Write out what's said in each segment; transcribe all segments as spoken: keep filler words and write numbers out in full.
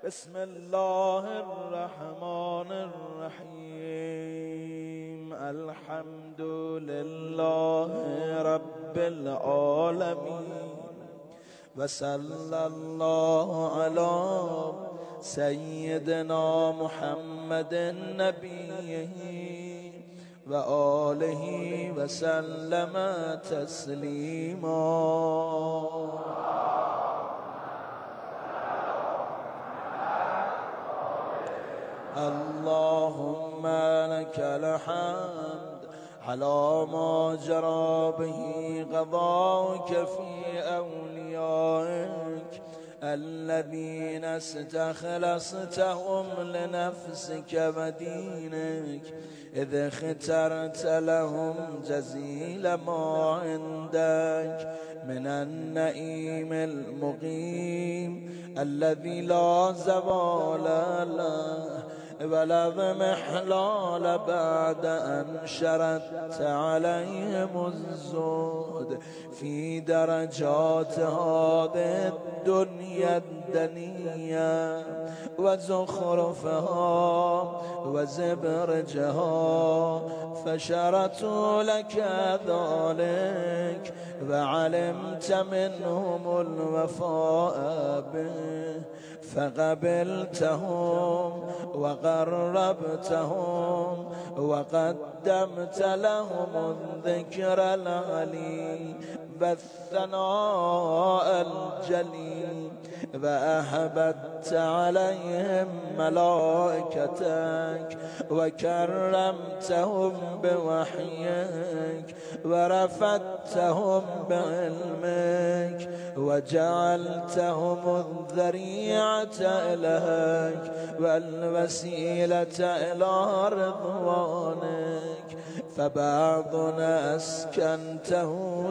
بسم الله الرحمن الرحيم. الحمد لله رب العالمين، وصلى الله على سيدنا محمد نبيه وآله وسلم تسليما. اللهم لك الحمد على ما جرى به قضاؤك في أوليائك الذين استخلصتهم لنفسك ودينك، إذ اخترت لهم جزيل ما عندك من النعيم المقيم الذي لا زوال له ولا محلال بعد أن شردت عليهم الزهد في درجات هذه الدنيا الدنيا وزخرفها وزبرجها، فشرطوا لك ذلك وعلمت منهم الوفاء به فقبلتهم وقربتهم وقدمت لهم الذكر العلي والثناء الجليل، وأهبت عليهم ملائكتك وكرمتهم بوحيك ورفعتهم بعلمك وجعلتهم الذريعة إليك والوسيلة إلى رضوانك، فبعضنا أسكنته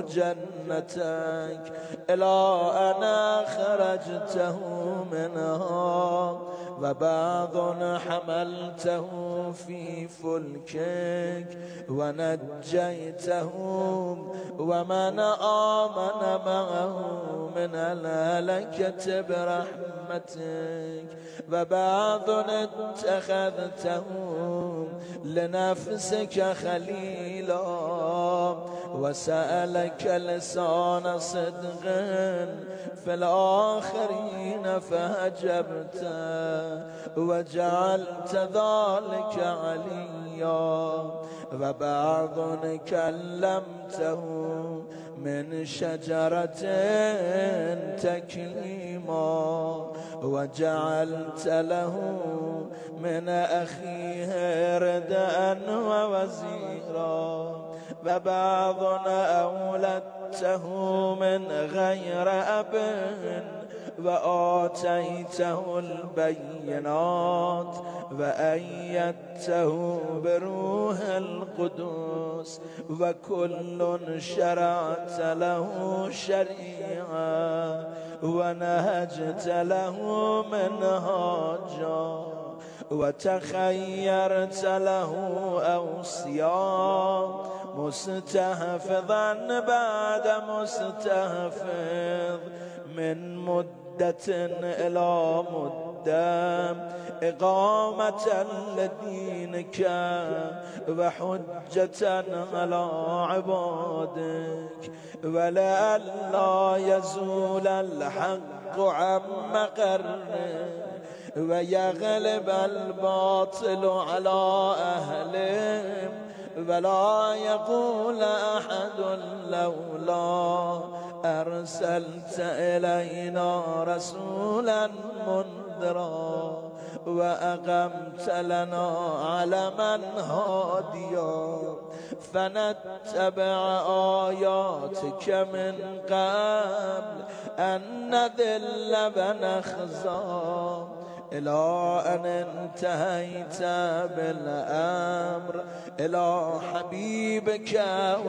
جنتك إلى أن أخرجته منها، وبعض حملته في فلكك ونجيتهم ومن آمن معه من الهلكة برحمتك، وبعض اتخذتهم لنفسك خليلا وسألك لسان صدق في الآخرين فهجبت وجعلت ذلك عليا، وبعض كلمته من شجرة تكليما وجعلت له من أخيه رداء ووزيرا، وبعض أولدته من غير أب وآتيته البينات وأيدته بروح القدس، وكل شرعت له شريعة ونهجت له منهاجا وتخيرت له أوصياء مستحفظا بعد مستحفظ من مدة إلى مدة إقامة لدينك وحجة على عبادك، ولئلا يزول الحق عن مقره ويغلب الباطل على أهله، ولا يقول أحد لولا أرسلت إلينا رسولا منذرا وأقمت لنا علما هاديا فنتبع آياتك من قبل أن نذل ونخزى، إلى أن انتهيت بالأمر إلى حبيبك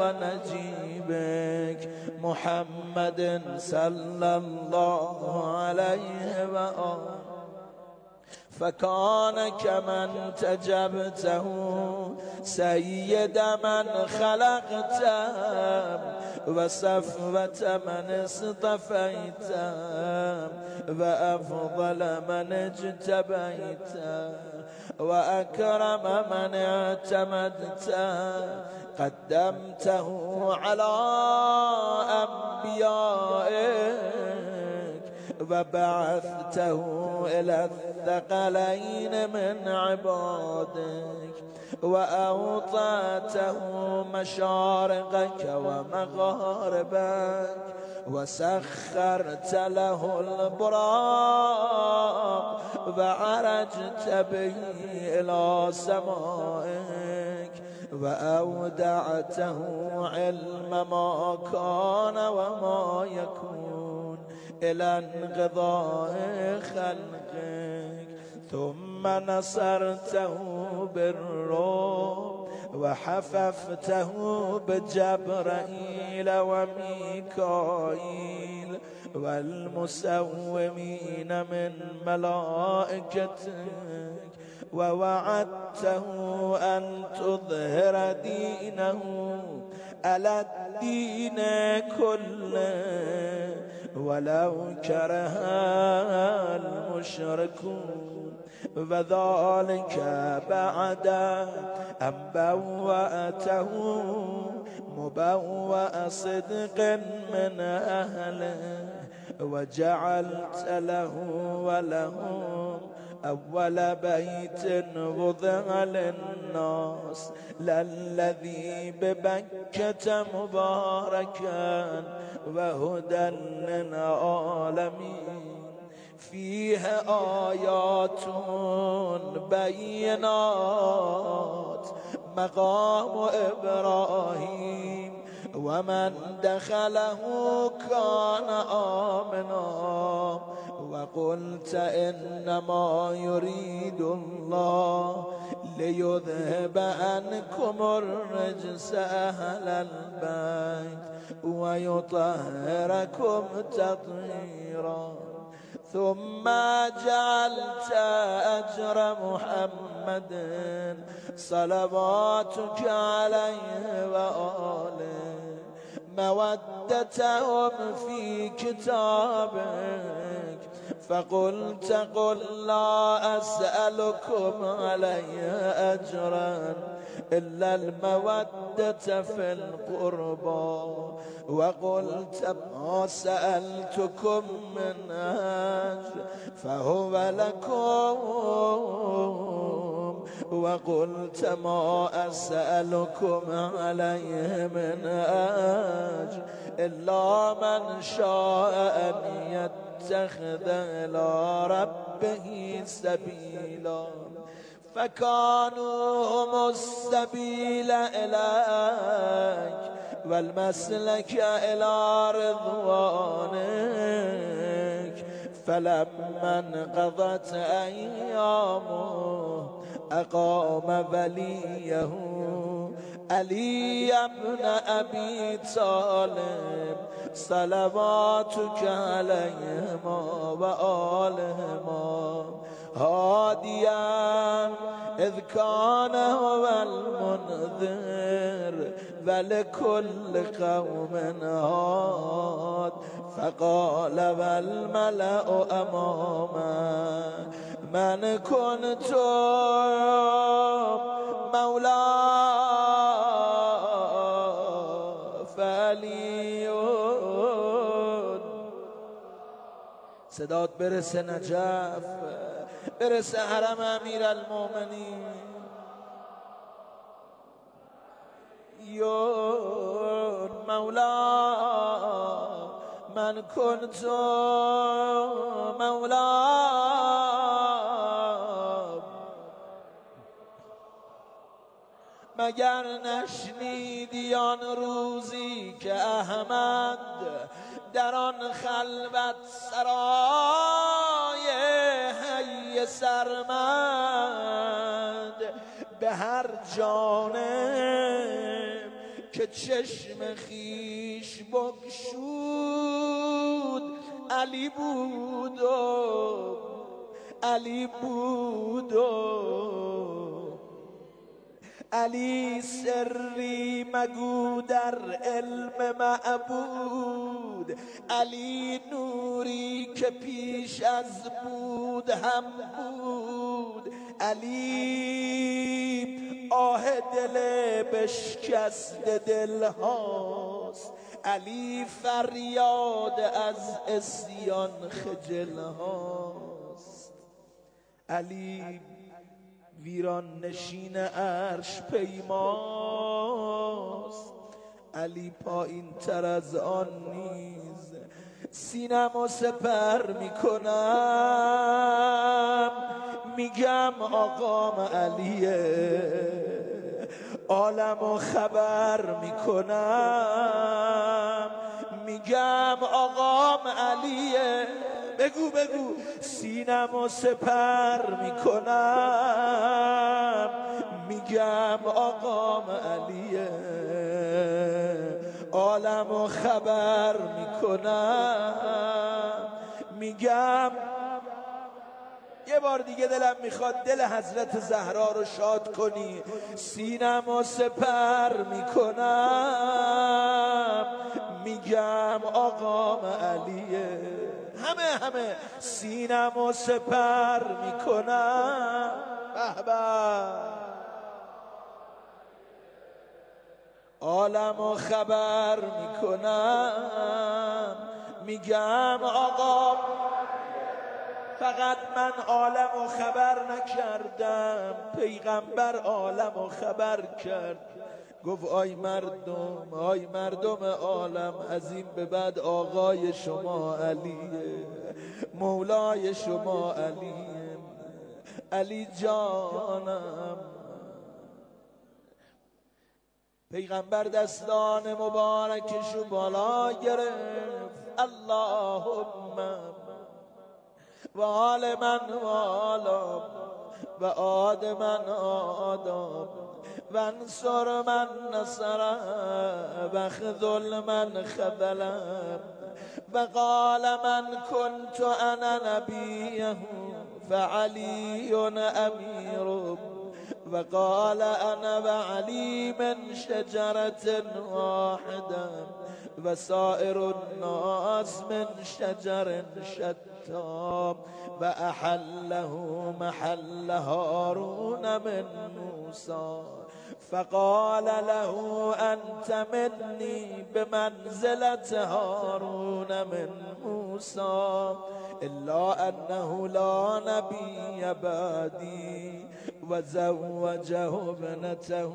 ونجيبك محمد صلى الله عليه وآله، فكان كمن تجبته سيد من خلقته وصفوة من اصطفيته وأفضل من اجتبيته وأكرم من اعتمدته قدمته على أنبيائك وبعثته إلى الثقلين من عبادك وأوطأته مشارقك ومغاربك وسخرت له البراق وعرجت به إلى سمائك وأودعته علم ما كان وما يكون إلى انقضاء خلقك ثم نصرته بالروح وحففته بجبرائيل وميكائيل والمسومين من ملائكتك ووعدته أن تظهر دينه على الدين كله ولو كره المشركون وذلك بعد أن بوأته مبوأ صدق من أهله وجعلت له ولهم أول بيت وضع للناس للذي ببكة مباركا وهدى للعالمين فيه آيات بينات مقام إبراهيم ومن دخله كان آمنا وقلت إنما يريد الله ليذهب عنكم الرجس أهل البيت ويطهركم تطهيرا ثم جعلت أجر محمد صلواتك عليه وآله مودتهم في كتابك فقلت قل لا أسألكم عليه أجرا إلا المودة في القربى وقلت ما سألتكم من أجر فهو لكم وقلت ما أسألكم عليه من أجر إلا من شاء أن يتخذ إلى ربه سبيلا فكانوا هم السبيل إليك والمسلك إلى رضوانك فلما انقضت أيامه أقام وليه علي بن أبي طالب صلواتك عليهما وآلهما هاديا إذ كان هو المنذر ولكل قوم هاد فقال والملأ أمامه من كنت مولاه فعلي صدات برسه نجف برسه حرم امیر المؤمنین یون مولا من كنت مولا مگر نشنیدی آن روزی که احمد در آن خلوت سرای حی سرمد به هر جانب که چشم خیش بگشود علی بود و علی بود و علی سری مگو در علم معبود، علی نوری که پیش از بود هم بود، علی آه دل بشکست دل هاست، علی فریاد از عصیان خجل هاست، علی ویران نشین عرش پیماست، علی پایین تر از آن نیز سینم و سپر میکنم، میگم آقام علیه، عالم و خبر میکنم، میگم آقام علیه، بگو بگو سینم و سپر میکنم، میگم آقام علیه، عالم و خبر میکنم، میگم. یه بار دیگه دلم میخواد دل حضرت زهرا رو شاد کنی. سینم و سپر میکنم، میگم آقام علیه، همه همه سینم و سپر میکنم، به به عالم و خبر میکنم، میگم آقا. فقط من عالم و خبر نکردم، پیغمبر عالم و خبر کرد، گفت آی مردم، آی مردم عالم، از این به بعد آقای شما علیه، مولای شما علیه، علی جانم. پیغمبر دستان مبارکشو بالا گرفت، اللهم و آل من و آلام و آد من آدام و انصر من نصرم و خذل من خذلم و قال من كنت انا نبیه فعلی امیر و قال انا و علی من شجرة واحده و سائر الناس من شجر شتى و احله محل هارون من موسى فقال له انت مني بمنزلة هارون من موسى الا انه لا نبي بعدي و زوجه ابنته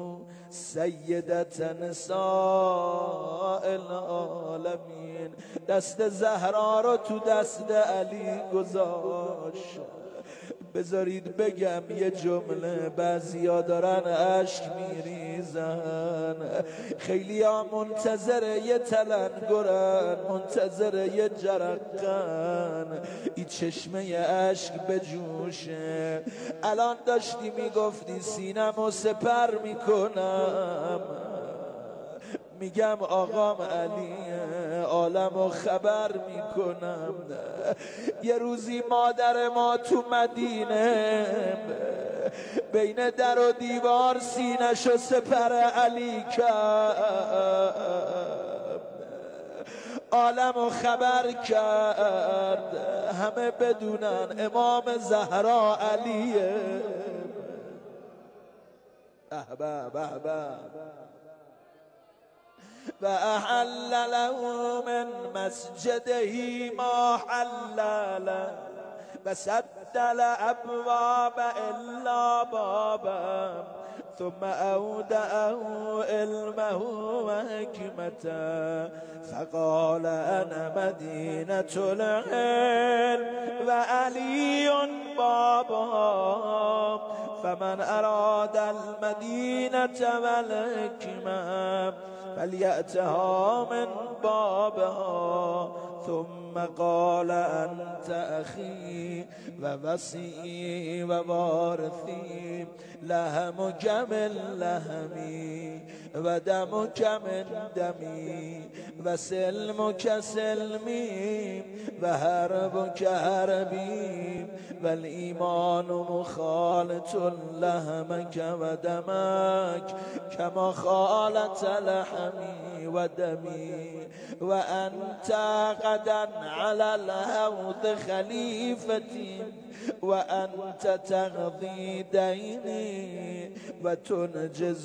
سیدة نساء العالمین. دست زهرا رو تو دست علی گذاشت. بذارید بگم یه جمله، بعضیا دارن اشک میریزن، خیلی ها منتظر یه تلنگرن، منتظر یه جرقن، این چشمه اشک بجوشه. الان داشتی میگفتی سینم و سپر میکنم، میگم آقام علی، عالم و خبر میکنم. یه روزی مادر ما تو مدینه بین در و دیوار سینش و سپر علی کرد، عالم و خبر کرد، همه بدونن امام زهرا علیه. به به به به. و احل له من مسجده ما حلل و سدل ابواب الا بابا ثم اودعه علمه و حکمته فقال انا مدینة العلم و علی بابا فمن اراد المدینة و الحکمة فلیأتها من بابها ثم قال أنت أخي ووصي ووارثي لحمك من لحمي ودمك من دمي وسلمك سلمي وحربك حربي والإيمان مخالط لحمك ودمك كما خالط لحمي ودمي وأنت غدا على الحوض خليفتي وأنت تقضي ديني وتنجز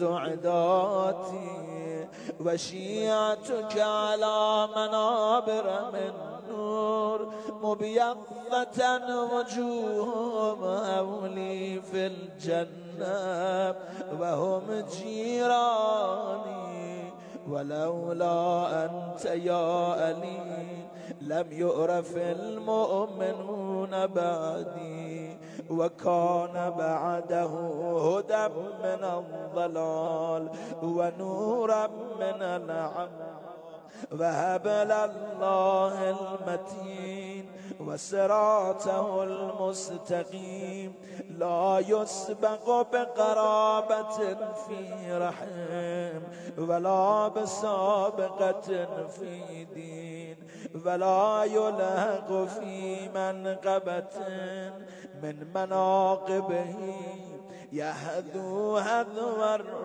عداتي وشيعتك على منابر من نور مبيضة وجوههم أولي في الجنة وهم جيراني ولولا أنت يا علي لم يعرف المؤمنون بعدي وكان بعده هدى من الضلال ونورا من العمى وهبل الله المتين وصراطه المستقيم لا يسبق بقرابة في رحم ولا بسابقة في دين ولا يلحق في منقبة من مناقبه يهدو هدو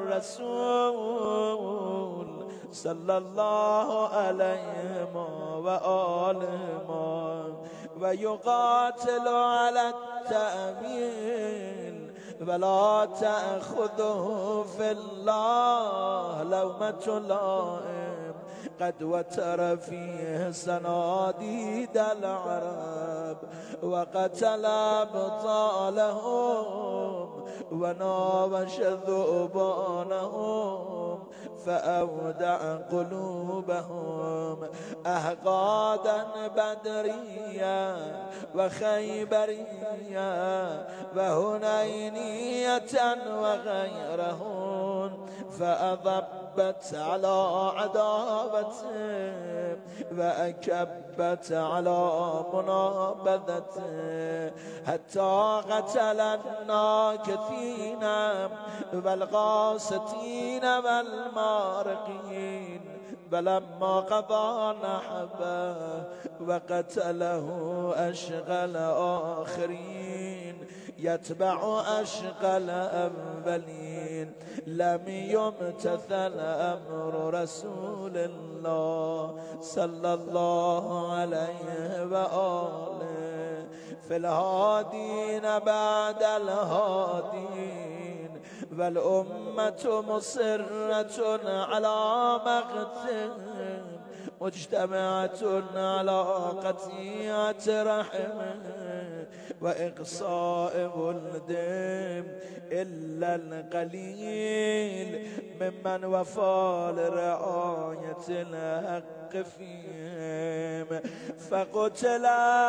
الرسول صلى الله عليه وآله ويقاتل على التأمين ولا تأخذه في الله لومة لائم قد وتر فيه صناديد العرب وقتل أبطالهم وناوش ذؤبانهم فأودع قلوبهم أحقادا بدريا وخيبريا وهنينية وغيرهن فأضبت على عداوته وأكبت على منابذته حتى قتل الناكثين والغاصتين والمارقين فلما قضى نحبه وقتله أشقى الآخرين يتبع أشقى الأولين لم يمتثل أمر رسول الله صلى الله عليه وآله في الهادين بعد الهادين والأمة مصرة على مقتهم مجتمعة على قطيعة رحمه وإقصاء ولدهم إلا القليل ممن وفى لرعاية الحق فيهم فقتل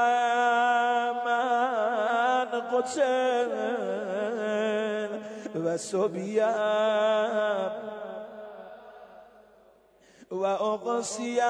من قتل وسبيا وأغصي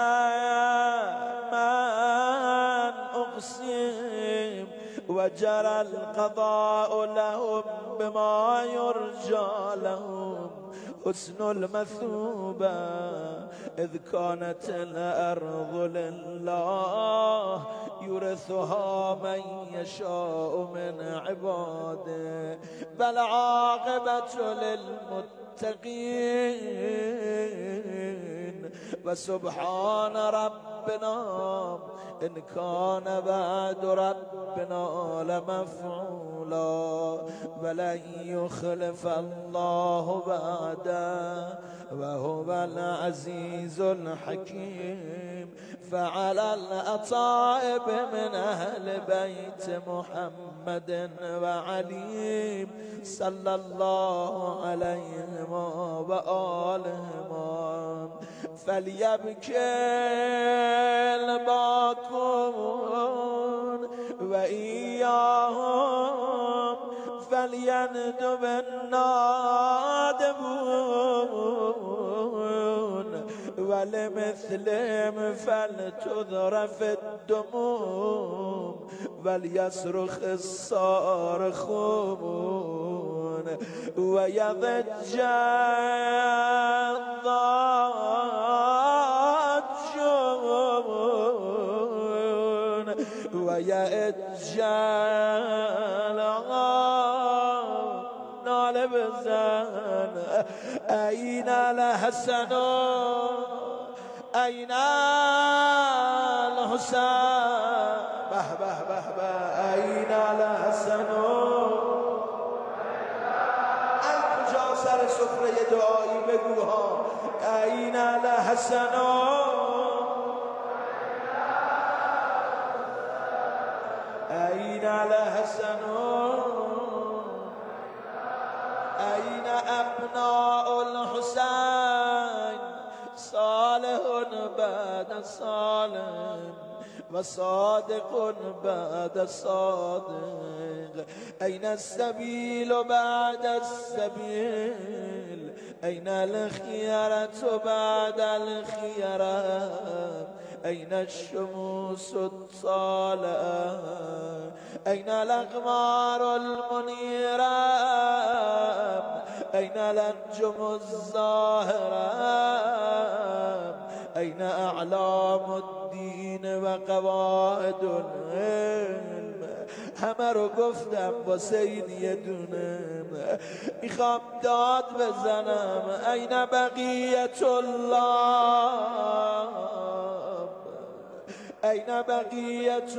من أغصي وجرى القضاء لهم بما يرجى لهم حسن المثوبة إذ كانت الأرض لله يورثها من يشاء من عباده بل عاقبة للمتقين وسبحان ربنا إن كان بعد ربنا لمفعولا ولن يخلف الله بعده وهو العزيز الحكيم فعلى الأطائب من أهل بيت محمد وعلي صلى الله عليهم وآلهم فليبكي الباكون وإياهم فليندب النادبون ولمثلهم فلتذرف الدموم وليصرخ الصارخون ويضج الضاجون ويأج نال بزن أين الحسن أين الحسين به به به به أين الحسن ای کجا سر سفره دعایی بگو ها أين الحسن أين الحسن أين أبناء الحسين صالح بعد صالح وصادق بعد صادق أين السبيل بعد السبيل أين الخيرة بعد الخيرة أين الشموس الطالعة أين الأقمار المنيرة أين الأنجم الزاهرة أين أعلام الدين وقواعد العلم همه رو گفتم واسه این یه دونم میخوام داد بزنم أين بقیت الله أين بقیت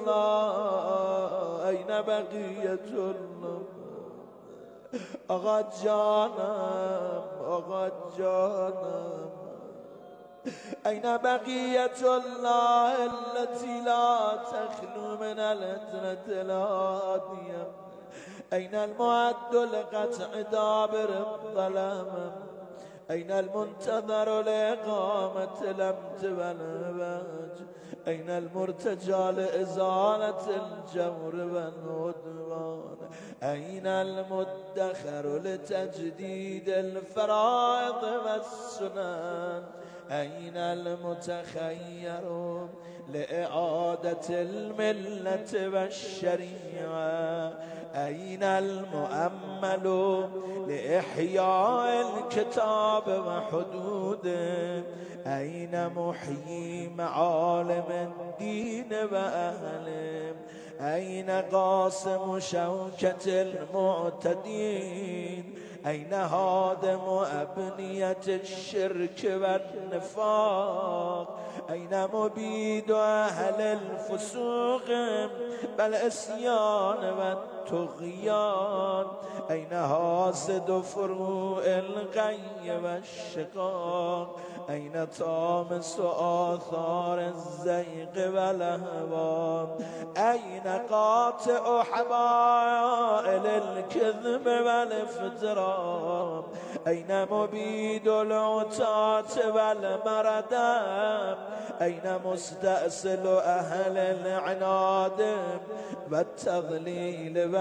الله أين بقیت الله آقا جانم آقا جانم أين بقية الله التي لا تخلو من الهجرة الهادية أين المعد لقطع دابر الظلام أين المنتظر لإقامة الأمت والهباج أين المرتجى لإزالة الجور والعدوان أين المدخر لتجديد الفرائض والسنن أين المتخير لإعادة الملة والشريعة أين المؤمل لإحياء الكتاب وحدوده أين محيي معالم الدين وأهله أين قاسم شوكة المعتدين أين هادم أبنية الشرك والنفاق أين مبيد أهل الفسوق والعصيان والطغيان أين حاسد فروع الغي والشقاق أين طامس آثار الزيغ والأهوام أين قاطع حبائل الكذب والافتراء أين مبيد العتاة والمردة أين مستأصل أهل العناد والتضليل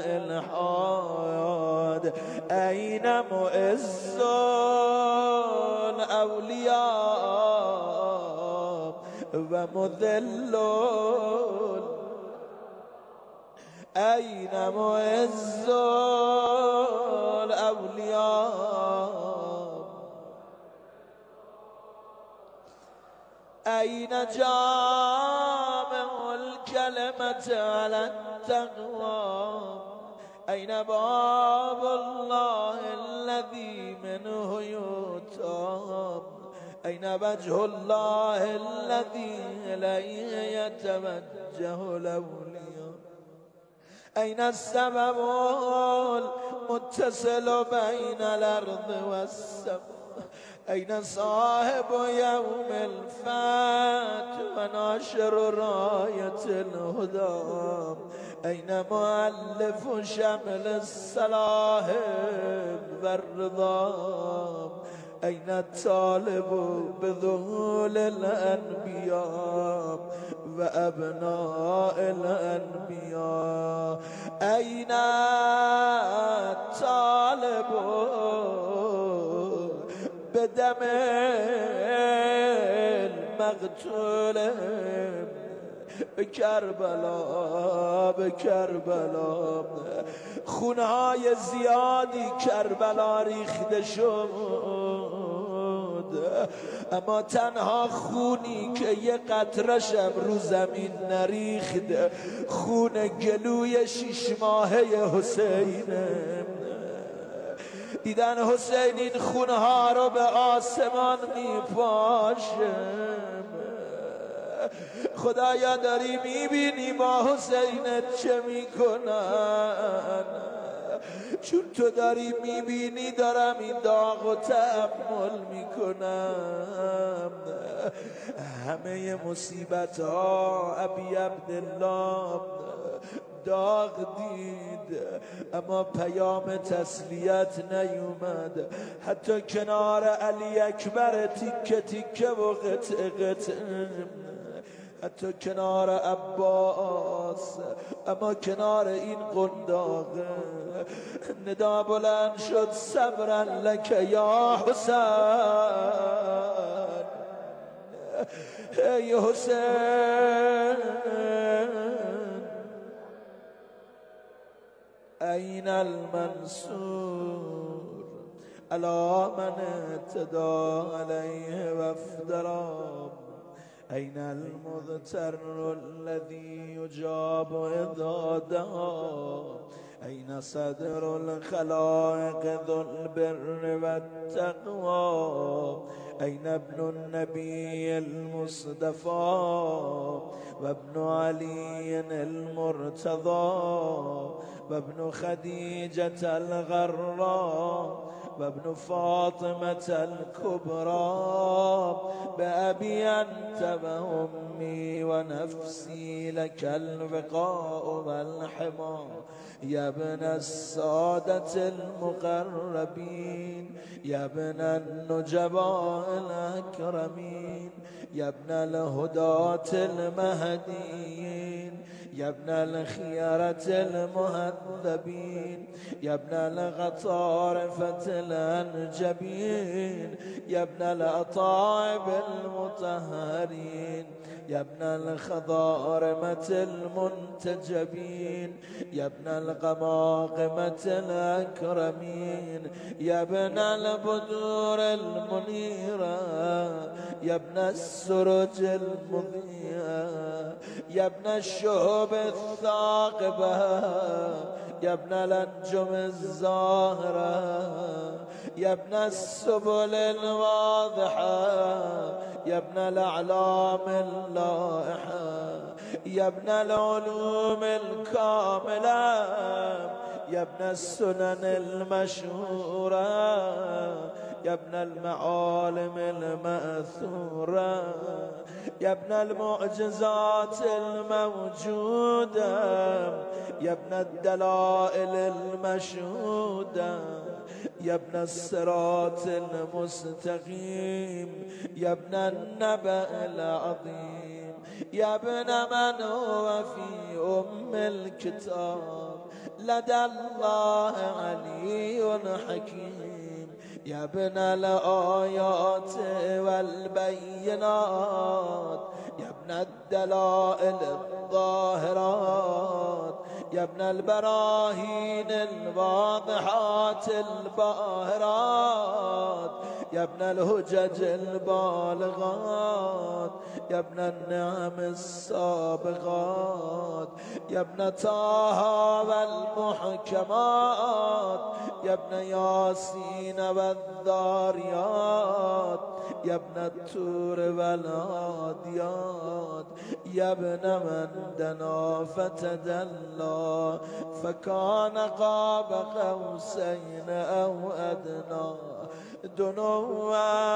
والإلحاد أين مؤز الأولياء ومذل أين معز الأولياء أين جامع الكلمة على التقوى أين باب الله الذي منه يتاب أين وجه الله الذي إليه يتوجه الأولياء أين السبب المتصل بين الأرض والسماء أين صاحب يوم الفتح وناشر راية الهدى أين مؤلف شمل الصلاح والرضا أين الطالب بذهول الأنبياء وأبناء الأنبياء أين الطالب دم المقتول به کربلا، به کربلا خونهای زیادی کربلا ریخته شد، اما تنها خونی که یه قطرشم رو زمین نریخت خون گلوی شش ماهه حسینه. دیدن حسین این خونها رو به آسمان میپاشه. خدایا داری میبینی با حسینت چه میکنن، چون تو داری میبینی دارم این داغ و تحمل میکنم. همه مصیبت ها ابی عبدالله داغ دید، اما پیام تسلیت نیومد. حتی کنار علی اکبر تیکه تیکه و قطع قطع، حتی کنار عباس، اما کنار این قنداقه ندا بلند شد صبرا لک یا حسین. ای حسین این المنصور علی من اعتدى علیه و افترا، این المضطر الذي يجاب اذا دعا، این صدر الخلائق ذو البر والتقوى، این ابن النبي المصطفى وابن علي المرتضى وابن خديجة الغراء وابن فاطمة الكبرى بأبي أنت وأمي ونفسي لك الوقاء والحمى، يا ابن السادة المقربين، يا ابن النجباء الأكرمين، يا ابن الهداة المهديين، يا ابن الخيرة المهذبين، يا ابن الغطارفة الأنجبين، يا ابن الأطائب المطهرين، يا ابن الخضارمة المنتجبين، يا ابن القماقمة الأكرمين، يا ابن البدور المنيرة، يا ابن السرج المضيئة، يا ابن الشهب الثاقبة، يا ابن الأنجم الزاهرة، يا ابن السبل الواضحة، يا ابن الأعلام اللائحة، يا ابن العلوم الكاملة، يا ابن السنن المشهورة، يا ابن المعالم المأثورة، يا ابن المعجزات الموجودة، يا ابن الدلائل المشهودة، يا ابن الصراط المستقيم، يا ابن النبأ العظيم، يا ابن من هو في أم الكتاب لدى الله علي حكيم، يا ابن الآيات والبينات، يا ابن الدلائل الظاهرات، يا ابن البراهين الواضحات الباهرات، يا ابن الهجج البالغات، يا ابن النعم السابغات، يا ابن طه والمحكمات، يا ابن ياسين والذاريات، يا ابن التور والعاديات، يا ابن من دنا فتدلى فكان قاب قوسين أو أدنى، دنوا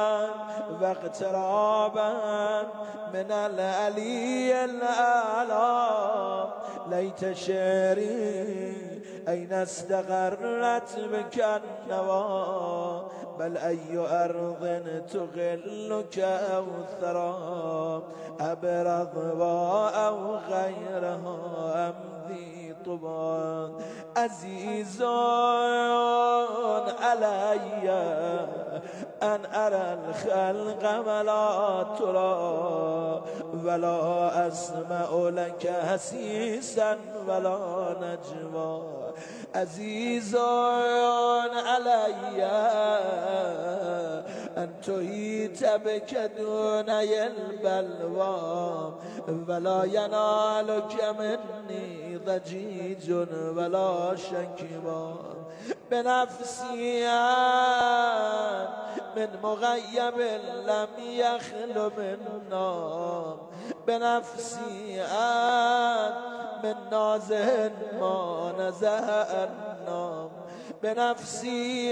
واقترابا من العلي الأعلى، ليت شعري أين استقرت بك النوى، بل أي أرض تغلك أو ثرى، أبرضوا أو غيرها أم ذي طبى، عزيز علي ان ارى الخلق ولا ترى ولا اسمع لك حسیسا ولا نجوا عزیزان علی ان تحیط بک دونی البلوا ولا ینالک منی ضجیج ولا شکوا بنفسی من مغیب لم یخل منا بنفسی من نازه ما نزه النام بنفسی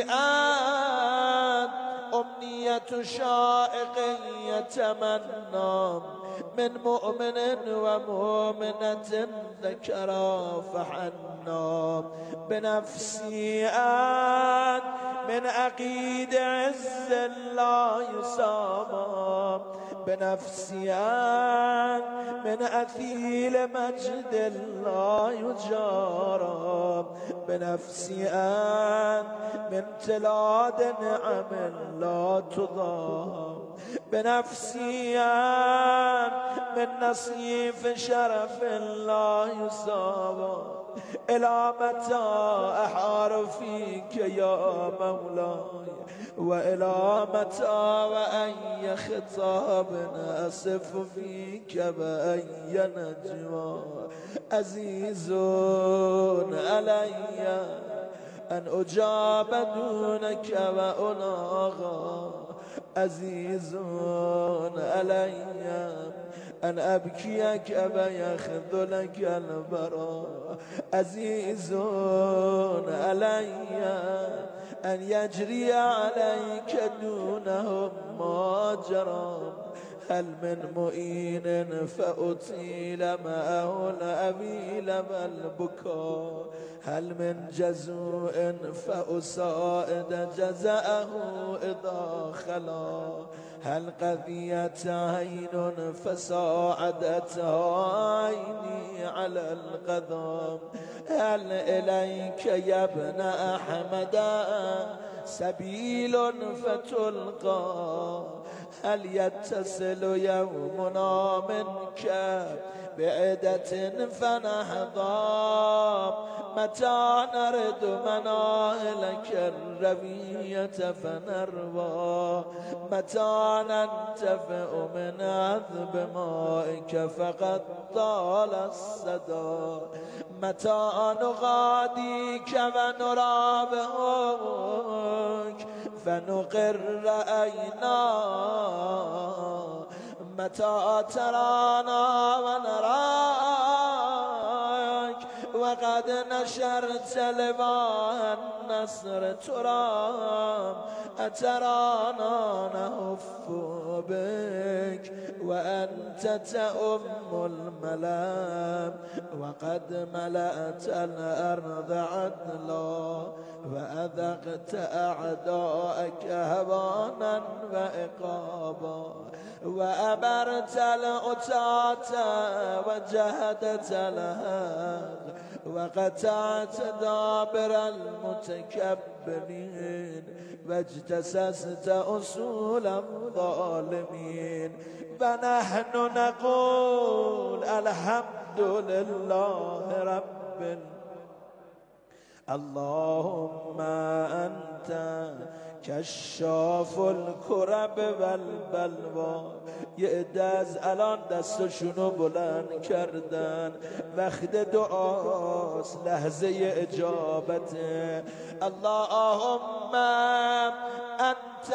امنیت شائق یتمنا من مؤمن و مؤمنة ذکرا فحنا بنفسی من عقید عز لا یساما بنفسی من اثیل مجد لا یجارا بنفسی من تلاد نعم لا تضام بنفسی من نصیف شرف لا یساوا الى متى احار فيك يا مولاي والى متى واي خطاب اسف فيك واي نجوى عزيز علي ان اجاب دونك واناغى عزيز علي ان ابكيك ويخذلك البراء عزيز علي ان يجري عليك دونهم ما جرى هل من معين فأطيل معه الأبيل والبكاء هل من جزوء فأساعد جزاءه إذا خلا هل قضيت عين فساعدتها عيني على القضاء هل إليك يا ابن أحمد سبيل فتلقى هل يتصل يومنا منك بعدة فنحضى متى نرد مناهلك الربية فنروى متى ننتفع من عذب مائك فقد طال الصدى متى نغاديك ونرابهك فنقر أينا متى ترانا ونراك وقد نشرت لواء النصر ترام أترانا نهف بك وأنت تأم الملام وقد ملأت الأرض عدلا وأذقت أعداءك هوانا وإقابا وأبرت الأتاة وجهدت الهاد وقطعت دابر المتكبرين واجتسست أصول الظالمين فنحن نقول الحمد لله رب العالمين اللهم أنت کشاف الکرب والبلوا. یه عده از الان دستشونو بلند کردن، وقت دعاست، لحظه اجابته. اللهم انت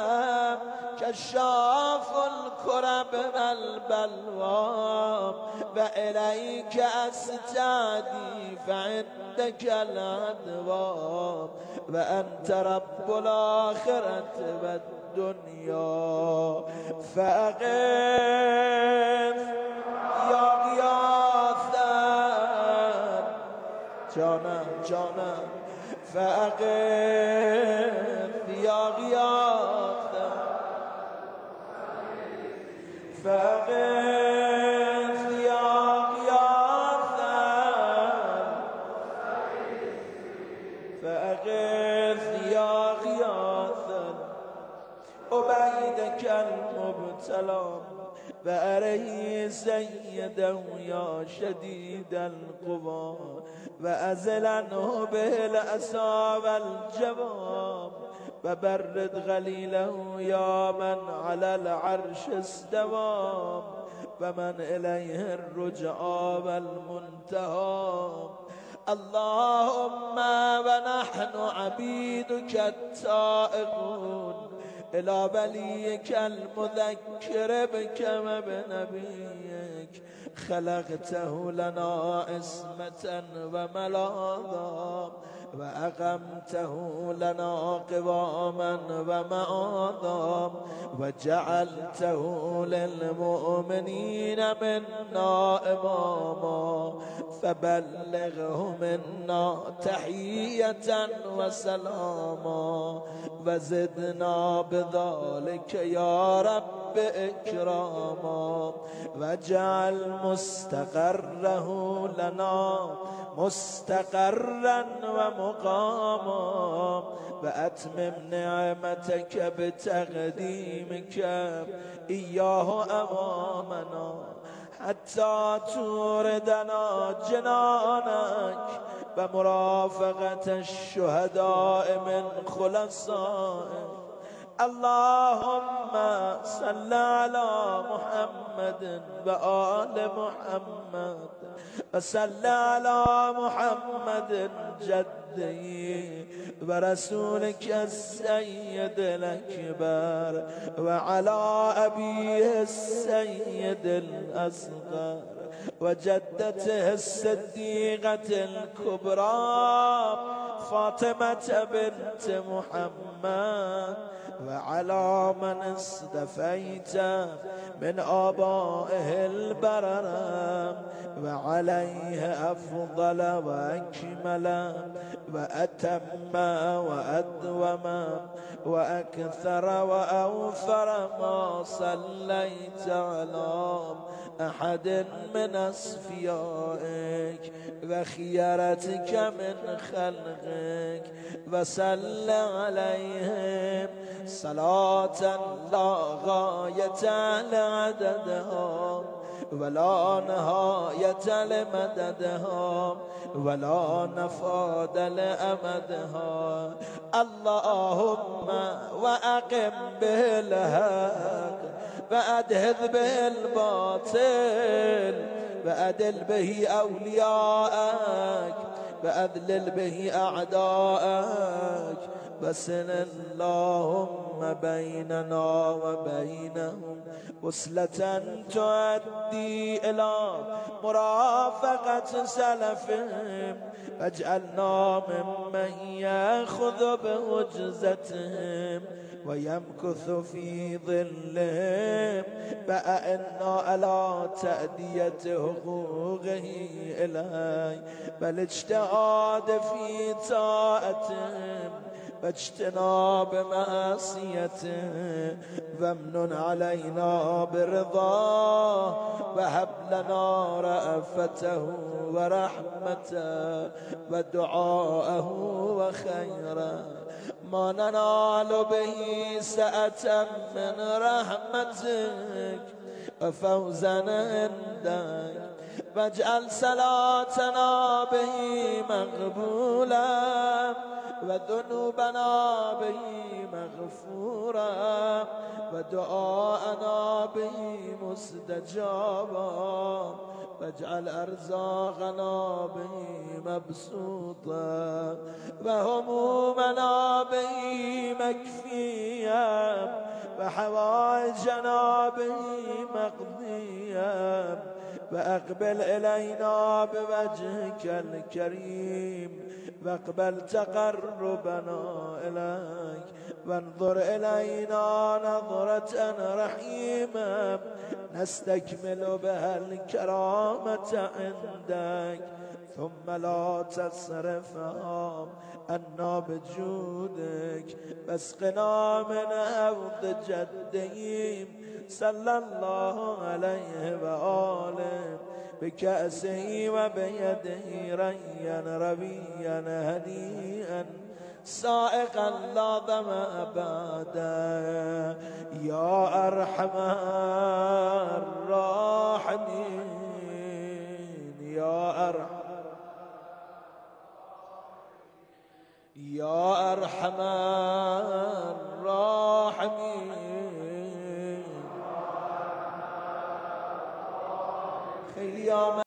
کشاف الکرب والبلوا و الیک استعدی فعندک الادوا و انت رب الاخرة والدنیا فاقف یا غیاثا جانم جانم فاقف یا غیاثا فاقف یا غیاثا فاقف یا غیاثا سيدا يا شديد القوى وأزل عنه به الأسى والجواب وبرد غليله يا من على العرش استوى ومن إليه الرجعى والمنتهى. اللهم ونحن عبيدك التائبون إلى وليك المذكر بك وبنبيك خلقته لنا عصمة وملاذا وأقمته لنا قواما ومعاذا وجعلته للمؤمنين منا إماما فبلغه منا تحية وسلاما وزدنا بذلك يا رب إكراما واجعل مستقره لنا مستقرا ومقاما وأتمم نعمتك بتقديمك إياه أمامنا حتى توردنا جنانك ومرافقة الشهداء من خلصائك. اللهم صل على محمد وآل محمد وصل على محمد جدي ورسولك السيد الأكبر وعلى أبيه السيد الأصغر وجدته الصديقة الكبرى فاطمة بنت محمد وعلى من اصطفيت من آبائه البرر وعليه أفضل وأكمل وأتم وأدوم وأكثر وأوفر ما صليت على أحد من أصفيائك وخيرتك من خلقك وصل عليهم صلاة لا غاية لعددها ولا نهاية لمددها ولا نفاد لأمدها. اللهم وأقم به الحق وأدهذ به الباطل وأدل به أولياءك وأذلل به أعداءك وسن اللهم بيننا وبينهم وصلة تؤدي إلى مرافقة سلفهم واجعلنا ممن يأخذ بوجزتهم ويمكث في ظلهم فأئنا على تأدية حقوقه إليه بل اجتهاد في طاعتهم واجتناب معصيته وامنن علينا برضاه وهب لنا رأفته ورحمته ودعاءه وخيرا ما ننال به سعة من رحمتك وفوزا عندك واجعل صلاتنا به مقبولا وذنوبنا به مغفورا ودعاءنا به مستجابا واجعل أرزاقنا به مبسوطا وهمومنا به مكفيا وحوائجنا به مقضيا وأقبل إلينا بوجهك الكريم واقبل تقربنا إليك وانظر إلينا نظرة رحيمة نستكمل بها الكرامة عندك ثم لا تصرفها عنا بجودك واسقنا من حوض جدهم صلى الله عليه وآله بكأسه وبيده ريا ربيا هنيئا سائقا لا ظمأ بعده يا أرحم الراحمين يا أرحم يا أرحم الراحمين. خیلی